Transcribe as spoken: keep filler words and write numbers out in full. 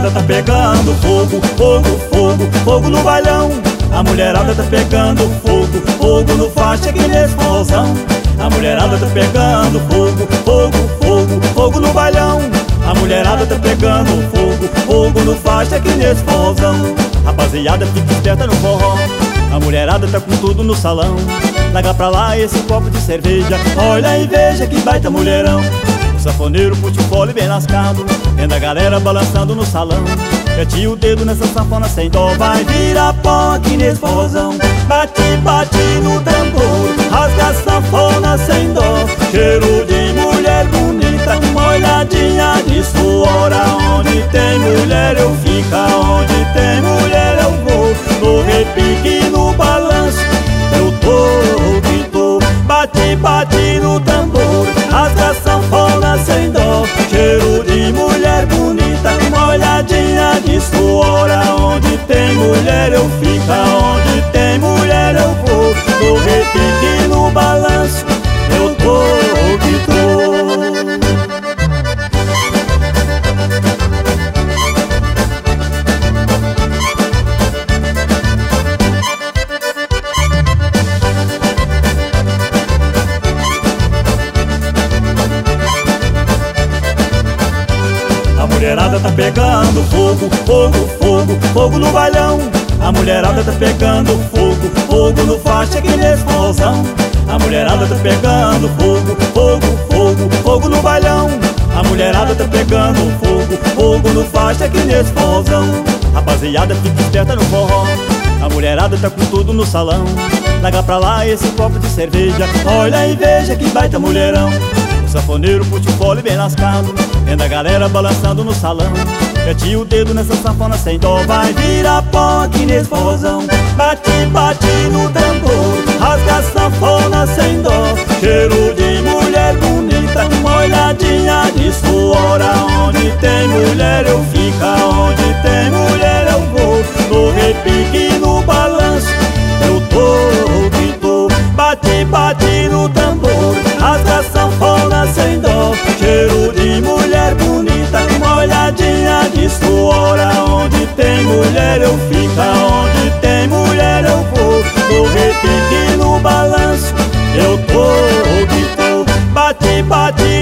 mulherada tá pegando fogo, fogo, fogo, fogo no bailão. A mulherada tá pegando fogo, fogo no faixa que nesse forrozão. A mulherada tá pegando fogo, fogo, fogo, fogo no bailão. A mulherada tá pegando fogo, fogo no faixa que nesse forrozão. Rapaziada, fica esperta no forró. A mulherada tá com tudo no salão. Larga pra lá esse copo de cerveja. Olha e veja que baita mulherão. O sanfoneiro puxa o fole bem lascado, vendo a galera balançando no salão. Mete o dedo nessa sanfona sem dó. Vai virar pó aqui nesse forrozão. Bate, bate no tambor, rasga a sanfona sem dó. Cheiro de mulher bonita, uma olhadinha de suor. Aonde tem mulher eu fico, aonde tem mulher eu vou. No repique, no balanço, eu tô que tô. Bate, bate no tambor, rasga a sanfona sem dó. Cheiro de mulher bonita, uma olhadinha de suor. Aonde tem mulher eu fico, aonde tem mulher eu vou. No repique, no balanço, eu tô que tô. A mulherada tá pegando fogo, fogo, fogo, fogo no bailão. A mulherada tá pegando fogo, fogo no faixa que nesse forrozão. A mulherada tá pegando fogo, fogo, fogo, fogo no bailão. A mulherada tá pegando fogo, fogo no faixa que nesse forrozão. Rapaziada, fica esperta no forró. A mulherada tá com tudo no salão. Larga pra lá esse copo de cerveja. Olha e veja que baita mulherão. O sanfoneiro puxa o fole bem lascado, vendo a galera balançando no salão. Mete o dedo nessa sanfona sem dó. Vai virar pó aqui nesse forrozão. Bate, bate no tambor, rasga a sanfona sem dó. Cheiro de mulher bonita, uma olhadinha de suor. Aonde tem mulher eu fico, aonde tem mulher eu vou. No repique, no balanço, eu tô que tô. Bate, bate no tambor, rasga a sanfona sem dó. Cheiro de mulher bonita, uma olhadinha de suor. Aonde tem mulher eu fico, aonde tem mulher eu vou. No repique, no balanço, eu tô que tô. Bate, bate